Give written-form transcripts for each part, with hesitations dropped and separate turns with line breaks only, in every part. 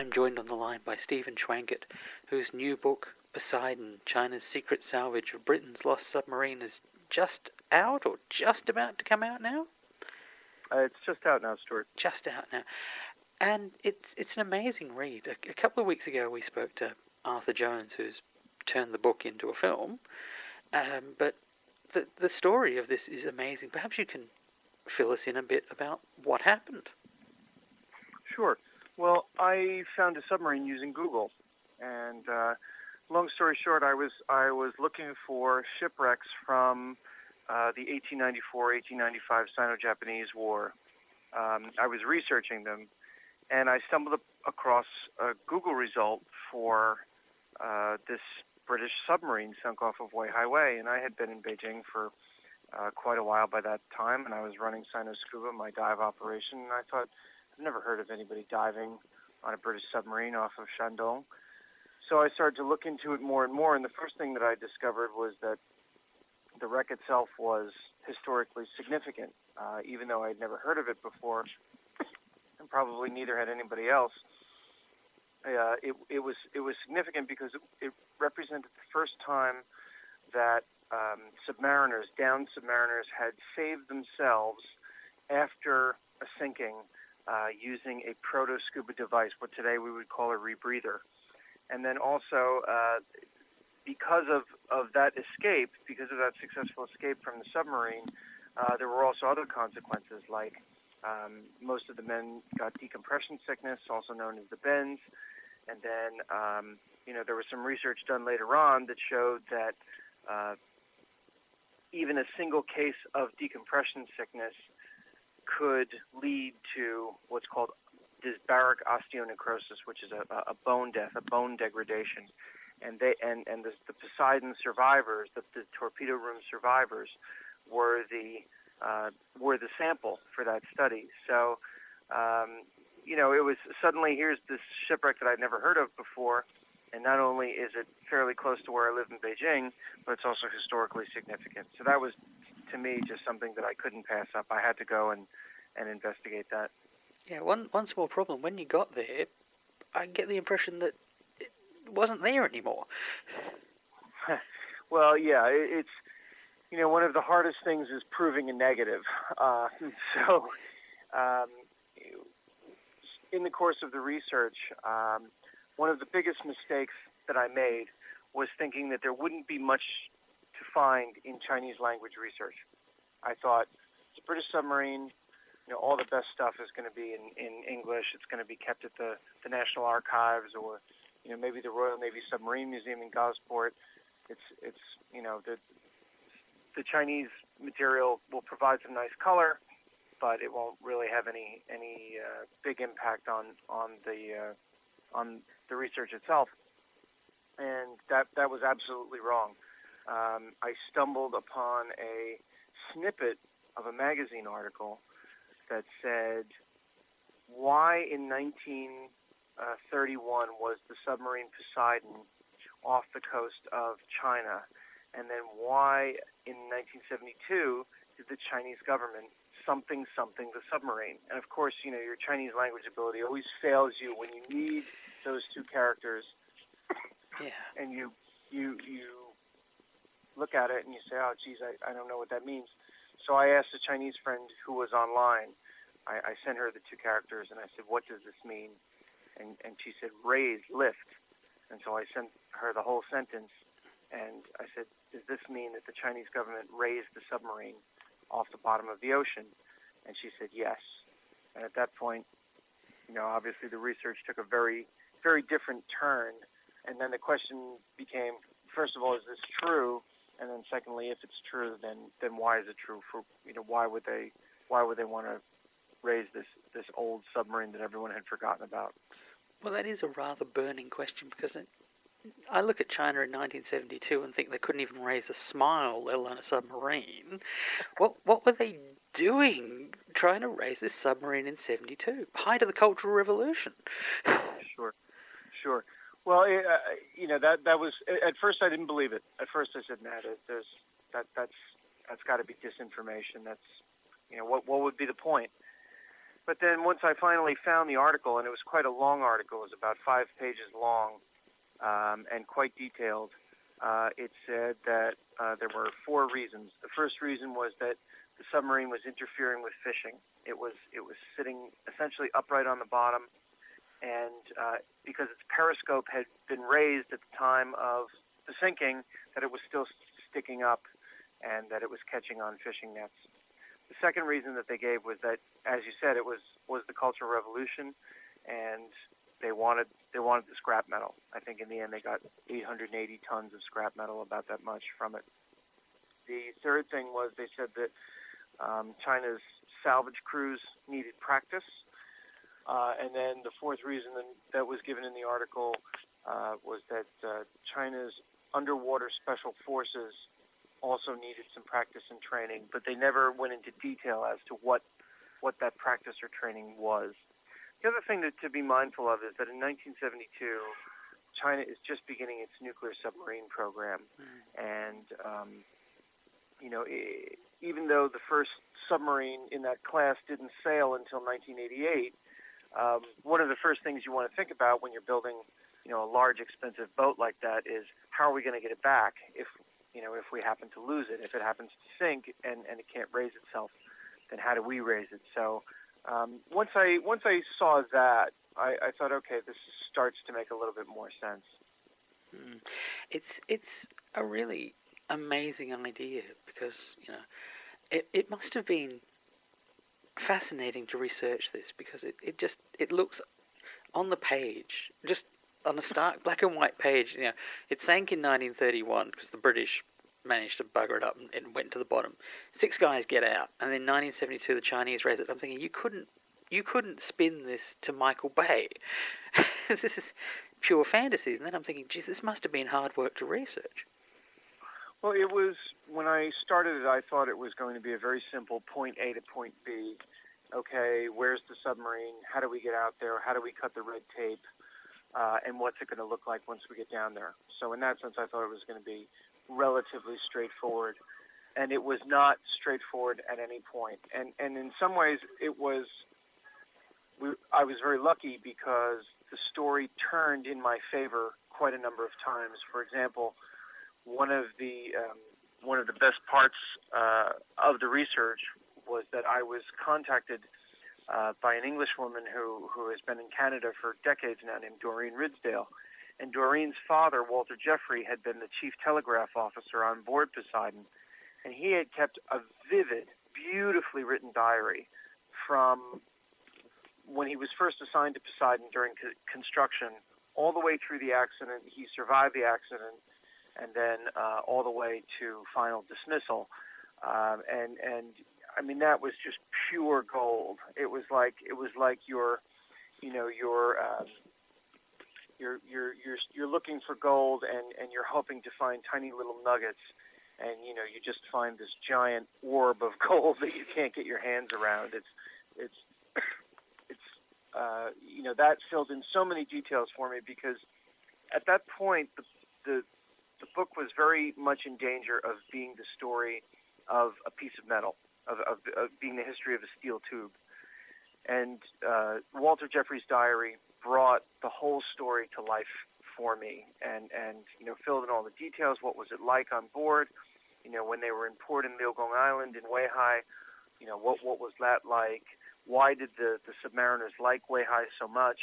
I'm joined on the line by Stephen Schwankert, whose new book, Poseidon, China's Secret Salvage of Britain's Lost Submarine, is just out, or just about to come out now?
It's just out now, Stuart.
Just out now. And it's an amazing read. A couple of weeks ago we spoke to Arthur Jones, who's turned the book into a film, but the story of this is amazing. Perhaps you can fill us in a bit about what happened.
Sure. Well, I found a submarine using Google, and long story short, I was looking for shipwrecks from the 1894-1895 Sino-Japanese War. I was researching them, and I stumbled across a Google result for this British submarine sunk off of Weihai Wei, and I had been in Beijing for quite a while by that time, and I was running Sino Scuba, my dive operation, and I thought, I've never heard of anybody diving on a British submarine off of Shandong. So I started to look into it more and more, and the first thing that I discovered was that the wreck itself was historically significant, even though I'd never heard of it before, and probably neither had anybody else. It was significant because it represented the first time that downed submariners had saved themselves after a sinking using a proto-scuba device, what today we would call a rebreather. And then also, because of that escape, because of that successful escape from the submarine, there were also other consequences, like most of the men got decompression sickness, also known as the bends. And then, there was some research done later on that showed that even a single case of decompression sickness could lead to what's called dysbaric osteonecrosis, which is a bone death, a bone degradation. And the Poseidon survivors, the torpedo room survivors, were the sample for that study. So, it was suddenly, here's this shipwreck that I'd never heard of before, and not only is it fairly close to where I live in Beijing, but it's also historically significant. So that was, to me, just something that I couldn't pass up. I had to go and investigate that.
Yeah, one small problem. When you got there, I get the impression that it wasn't there anymore.
Well, yeah, it's, one of the hardest things is proving a negative. In the course of the research, one of the biggest mistakes that I made was thinking that there wouldn't be much to find in Chinese language research. I thought, it's a British submarine, all the best stuff is going to be in English. It's going to be kept at the National Archives, or, maybe the Royal Navy Submarine Museum in Gosport. It's the Chinese material will provide some nice color, but it won't really have any big impact on the research itself. And that was absolutely wrong. I stumbled upon a snippet of a magazine article that said, why in 1931 was the submarine Poseidon off the coast of China, and then why in 1972 did the Chinese government something the submarine? And of course, your Chinese language ability always fails you when you need those two characters.
Yeah.
And you look at it and you say, oh, geez, I don't know what that means. So I asked a Chinese friend who was online. I sent her the two characters, and I said, what does this mean? And she said, raise, lift. And so I sent her the whole sentence, and I said, does this mean that the Chinese government raised the submarine off the bottom of the ocean? And she said, yes. And at that point, obviously the research took a very, very different turn. And then the question became, first of all, is this true? And then secondly, if it's true, then why is it true? For why would they want to raise this old submarine that everyone had forgotten about?
Well, that is a rather burning question, because I look at China in 1972 and think they couldn't even raise a smile, let alone a submarine. What were they doing trying to raise this submarine in 72? Height of the Cultural Revolution.
Sure. Well, that was, at first I didn't believe it. At first I said, nah, that's got to be disinformation. That's, what would be the point? But then once I finally found the article, and it was quite a long article, it was about 5 pages long and quite detailed, it said that there were 4 reasons. The first reason was that the submarine was interfering with fishing. It was sitting essentially upright on the bottom, and because its periscope had been raised at the time of the sinking, that it was still sticking up and that it was catching on fishing nets. The second reason that they gave was that, as you said, it was the Cultural Revolution, and they wanted the scrap metal. I think in the end they got 880 tons of scrap metal, about that much from it. The third thing was they said that China's salvage crews needed practice. And then the fourth reason that was given in the article was that China's underwater special forces also needed some practice and training, but they never went into detail as to what that practice or training was. The other thing to be mindful of is that in 1972, China is just beginning its nuclear submarine program. And, even though the first submarine in that class didn't sail until 1988, one of the first things you want to think about when you're building, a large, expensive boat like that is how are we going to get it back if we happen to lose it. If it happens to sink and it can't raise itself, then how do we raise it? So once I saw that, I thought, okay, this starts to make a little bit more sense.
It's a really amazing idea because it must have been fascinating to research this because it looks on the page, just on a stark black and white page. It sank in 1931 because the British managed to bugger it up and went to the bottom. 6 guys get out, and then 1972 the Chinese raise it. I'm thinking you couldn't spin this to Michael Bay. This is pure fantasy. And then I'm thinking, geez, this must have been hard work to research.
Well, it was, when I started it, I thought it was going to be a very simple point A to point B. Okay, where's the submarine? How do we get out there? How do we cut the red tape? And what's it going to look like once we get down there? So in that sense, I thought it was going to be relatively straightforward. And it was not straightforward at any point. And in some ways, I was very lucky because the story turned in my favor quite a number of times. For example, one of the best parts of the research was that I was contacted by an Englishwoman who has been in Canada for decades now, named Doreen Ridsdale. And Doreen's father, Walter Jeffrey, had been the chief telegraph officer on board Poseidon, and he had kept a vivid, beautifully written diary from when he was first assigned to Poseidon during construction all the way through the accident. He survived the accident, and then all the way to final dismissal. And I mean, that was just pure gold. It was like you're looking for gold and you're hoping to find tiny little nuggets, and you just find this giant orb of gold that you can't get your hands around. It's that filled in so many details for me because at that point the book was very much in danger of being the story of a piece of metal, of being the history of a steel tube. And Walter Jeffrey's diary brought the whole story to life for me and filled in all the details. What was it like on board? When they were in port in Liugang Island in Weihai, what was that like? Why did the submariners like Weihai so much?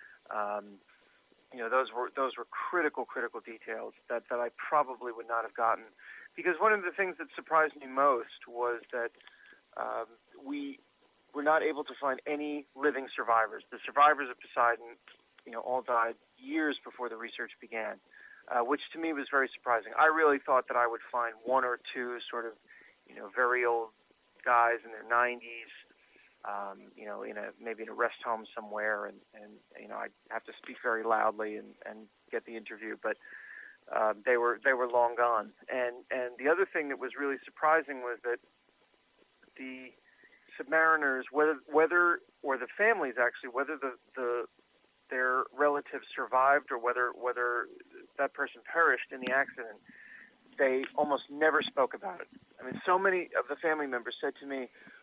Those were critical details that I probably would not have gotten, because one of the things that surprised me most was that we were not able to find any living survivors. The survivors of Poseidon, all died years before the research began, which to me was very surprising. I really thought that I would find 1 or 2 sort of, very old guys in their 90s, maybe in a rest home somewhere, and I'd have to speak very loudly and get the interview, but they were long gone. And the other thing that was really surprising was that the submariners, whether or the families actually, whether their relatives survived or whether that person perished in the accident, they almost never spoke about it. I mean, so many of the family members said to me,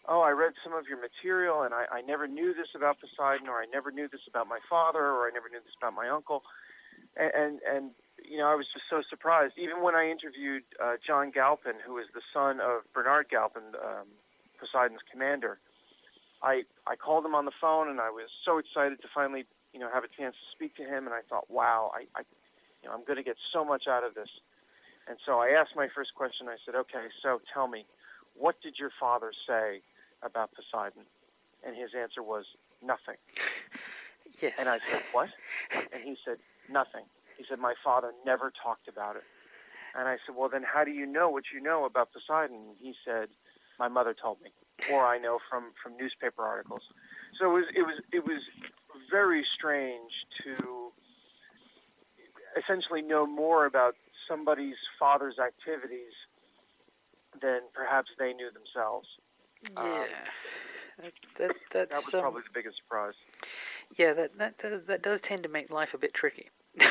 oh, I read some of your material, and I never knew this about Poseidon, or I never knew this about my father, or I never knew this about my uncle. And I was just so surprised. Even when I interviewed John Galpin, who is the son of Bernard Galpin, Poseidon's commander, I called him on the phone, and I was so excited to finally, have a chance to speak to him. And I thought, wow, I'm going to get so much out of this. And so I asked my first question. I said, okay, so tell me, what did your father say about Poseidon? And his answer was, nothing.
Yes.
And I said, what? And he said, nothing. He said, my father never talked about it. And I said, well, then how do you know what you know about Poseidon? And he said, my mother told me, or I know from newspaper articles. So it was very strange to essentially know more about somebody's father's activities than perhaps they knew themselves.
Yeah.
That was probably the biggest surprise.
Yeah, that does tend to make life a bit tricky.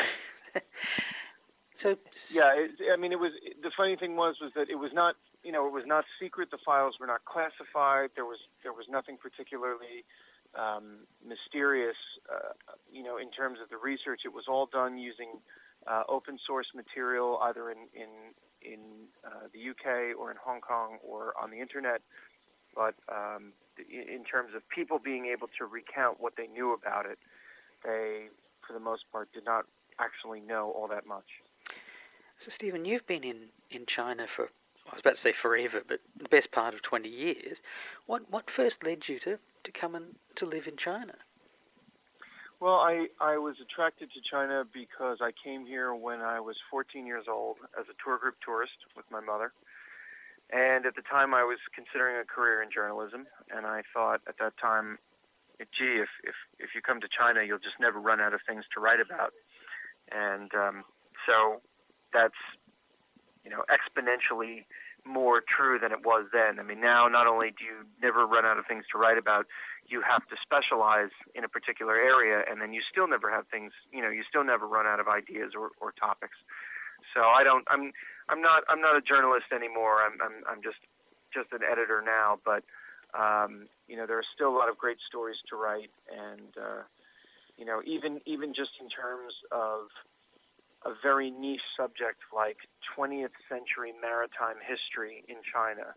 So
yeah, it was. The funny thing was that it was not, it was not secret. The files were not classified. There was nothing particularly mysterious, in terms of the research. It was all done using open source material, either in the UK or in Hong Kong or on the internet. But in terms of people being able to recount what they knew about it, they, for the most part, did not actually know all that much.
So, Stephen, you've been in China for, I was about to say forever, but the best part of 20 years. What first led you to come and to live in China?
Well, I was attracted to China because I came here when I was 14 years old as a tour group tourist with my mother. And at the time, I was considering a career in journalism, and I thought at that time, gee, if you come to China, you'll just never run out of things to write about. And so that's, exponentially more true than it was then. I mean, now not only do you never run out of things to write about, you have to specialize in a particular area, and then you still never have things, you still never run out of ideas or topics. So I'm not a journalist anymore. I'm just an editor now, but there are still a lot of great stories to write, and even just in terms of a very niche subject like 20th century maritime history in China.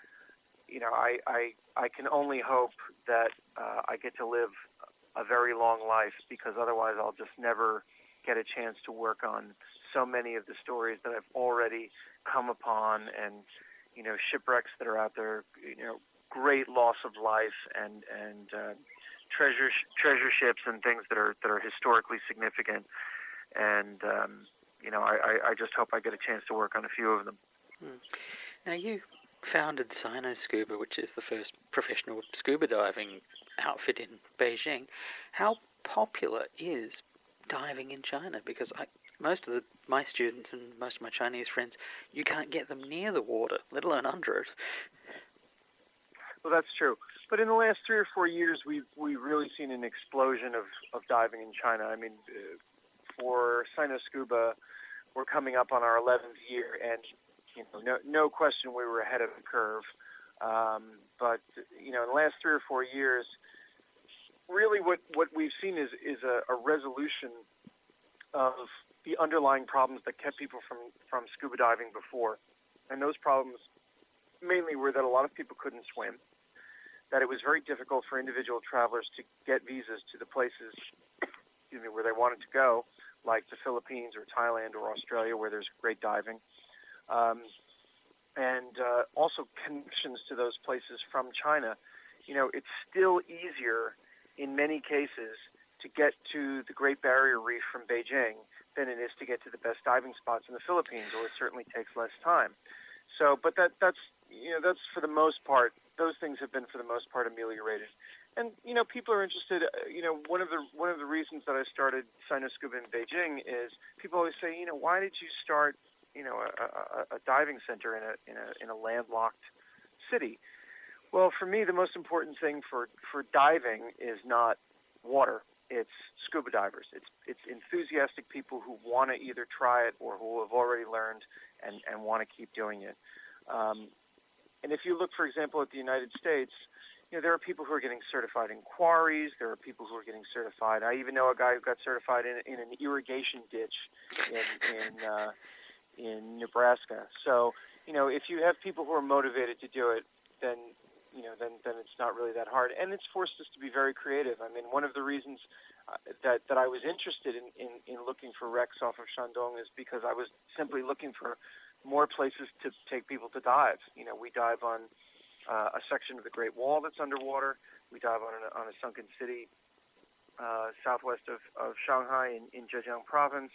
I can only hope that I get to live a very long life, because otherwise I'll just never get a chance to work on so many of the stories that I've already come upon, and shipwrecks that are out there, great loss of life, and treasure ships and things that are historically significant. And I just hope I get a chance to work on a few of them.
Now, you founded Sinoscuba, which is the first professional scuba diving outfit in Beijing. How popular is diving in China? Because most of my students and most of my Chinese friends, you can't get them near the water, let alone under it.
Well, that's true. But in the last 3 or 4 years, we've really seen an explosion of diving in China. I mean, for Sinoscuba, we're coming up on our 11th year, and no question we were ahead of the curve. But in the last 3 or 4 years, really what we've seen is a resolution of the underlying problems that kept people from scuba diving before. And those problems mainly were that a lot of people couldn't swim, that it was very difficult for individual travelers to get visas to the places where they wanted to go, like the Philippines or Thailand or Australia, where there's great diving. And also connections to those places from China. It's still easier in many cases to get to the Great Barrier Reef from Beijing than it is to get to the best diving spots in the Philippines, or it certainly takes less time. So, but that's for the most part, those things have been for the most part ameliorated. And people are interested. One of the reasons that I started Sinoscuba in Beijing is people always say, why did you start a diving center in a landlocked city? Well, for me, the most important thing for diving is not water. It's scuba divers. It's enthusiastic people who want to either try it or who have already learned and want to keep doing it. And if you look, for example, at the United States, there are people who are getting certified in quarries. There are people who are getting certified. I even know a guy who got certified in an irrigation ditch in Nebraska. So, if you have people who are motivated to do it, then it's not really that hard. And it's forced us to be very creative. I mean, one of the reasons that I was interested in looking for wrecks off of Shandong is because I was simply looking for more places to take people to dive. We dive on a section of the Great Wall that's underwater. We dive on a sunken city southwest of Shanghai in Zhejiang province.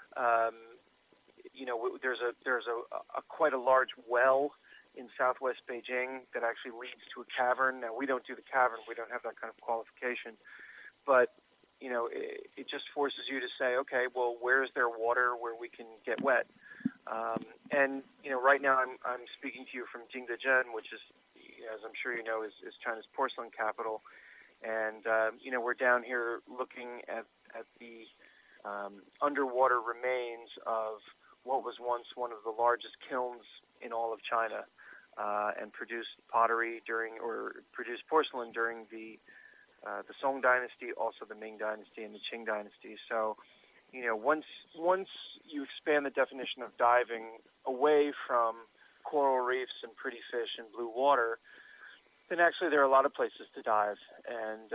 There's a quite a large well in southwest Beijing that actually leads to a cavern. Now, we don't do the cavern. We don't have that kind of qualification. But, it just forces you to say, okay, well, where is there water where we can get wet? And right now I'm speaking to you from Jingdezhen, which is, as I'm sure you know, is China's porcelain capital. And, we're down here looking at the underwater remains of what was once one of the largest kilns in all of China, and produced produced porcelain during the Song Dynasty, also the Ming Dynasty and the Qing Dynasty. So, once you expand the definition of diving away from coral reefs and pretty fish and blue water, then actually there are a lot of places to dive, and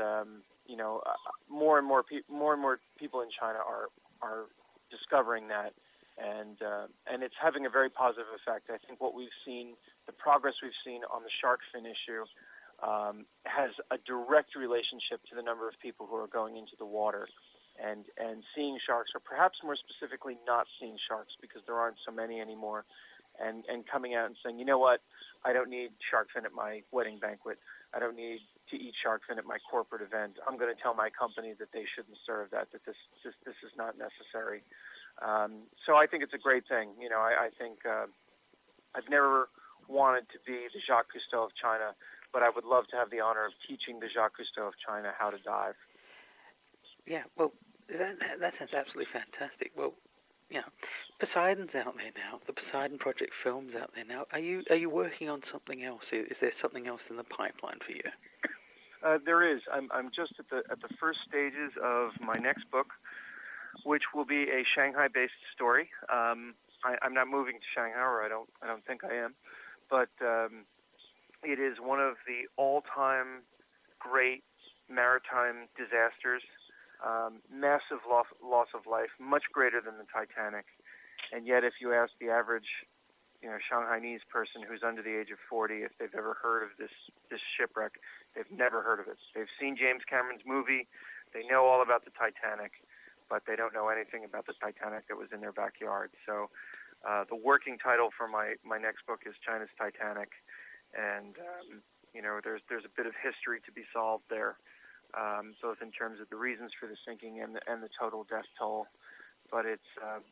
more and more people in China are discovering that, and it's having a very positive effect. I think what we've seen, the progress we've seen on the shark fin issue, has a direct relationship to the number of people who are going into the water and seeing sharks, or perhaps more specifically not seeing sharks because there aren't so many anymore, and coming out and saying, you know what, I don't need shark fin at my wedding banquet. I don't need to eat shark fin at my corporate event. I'm going to tell my company that they shouldn't serve that this is not necessary. So I think it's a great thing. I think I've never wanted to be the Jacques Cousteau of China, but I would love to have the honor of teaching the Jacques Cousteau of China how to dive.
Yeah, well, that sounds absolutely fantastic. Well, Poseidon's out there now. The Poseidon Project film's out there now. Are you working on something else? Is there something else in the pipeline for you?
There is. I'm just at the first stages of my next book, which will be a Shanghai-based story. I'm not moving to Shanghai, or I don't think I am, but it is one of the all-time great maritime disasters. Massive loss of life, much greater than the Titanic. And yet, if you ask the average, Shanghainese person who's under the age of 40 if they've ever heard of this shipwreck, they've never heard of it. They've seen James Cameron's movie, they know all about the Titanic, but they don't know anything about the Titanic that was in their backyard. So, the working title for my next book is China's Titanic, and there's a bit of history to be solved there. Both in terms of the reasons for the sinking and the total death toll. But it's,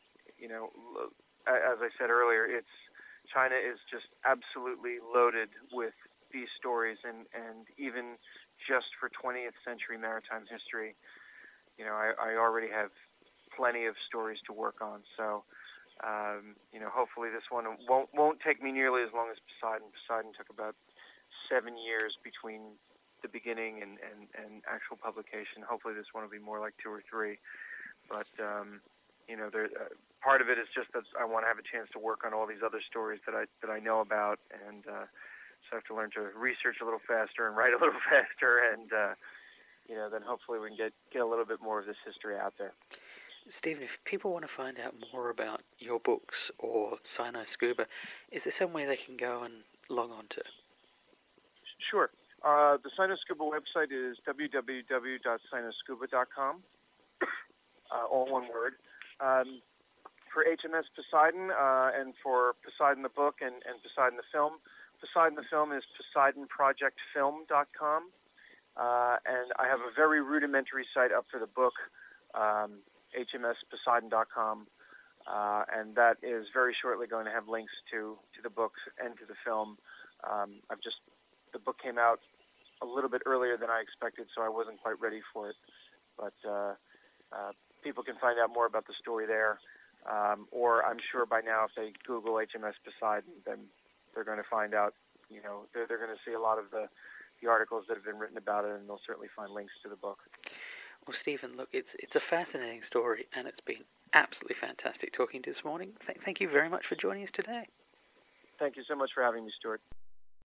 as I said earlier, China is just absolutely loaded with these stories, and even just for 20th century maritime history, I already have plenty of stories to work on. So, hopefully this one won't take me nearly as long as Poseidon. Poseidon took about 7 years between the beginning and actual publication. Hopefully this one will be more like 2 or 3. But, part of it is just that I want to have a chance to work on all these other stories that I know about, and so I have to learn to research a little faster and write a little faster, and, then hopefully we can get a little bit more of this history out there.
Stephen, if people want to find out more about your books or Sino-Scuba, is there some way they can go and log on to?
Sure. The Sino-Scuba website is www.sinoscuba.com, all one word. For HMS Poseidon and for Poseidon the book and Poseidon the film is PoseidonProjectFilm.com. And I have a very rudimentary site up for the book, HMSPoseidon.com, and that is very shortly going to have links to the books and to the film. The book came out a little bit earlier than I expected, so I wasn't quite ready for it. But people can find out more about the story there, or I'm sure by now if they Google HMS Poseidon, then they're going to find out they're going to see a lot of the articles that have been written about it, and they'll certainly find links to the book.
Well, Stephen, look, it's a fascinating story, and it's been absolutely fantastic talking to you this morning. Thank you very much for joining us today.
Thank you so much for having me, Stuart.